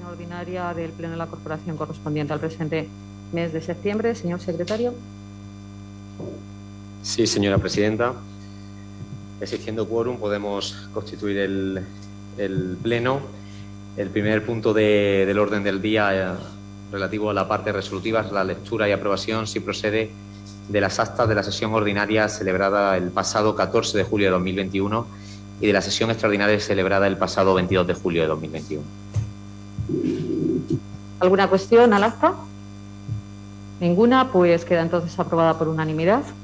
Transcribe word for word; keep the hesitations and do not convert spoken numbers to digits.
sesión ordinaria del Pleno de la Corporación correspondiente al presente mes de septiembre. Señor secretario. Sí, señora presidenta. Existiendo quórum, podemos constituir el, el Pleno. El primer punto de, del orden del día eh, relativo a la parte resolutiva es la lectura y aprobación, si procede, de las actas de la sesión ordinaria celebrada el pasado catorce de julio de dos mil veintiuno y de la sesión extraordinaria celebrada el pasado veintidós de julio de dos mil veintiuno. ¿Alguna cuestión al acta? Ninguna, pues queda entonces aprobada por unanimidad.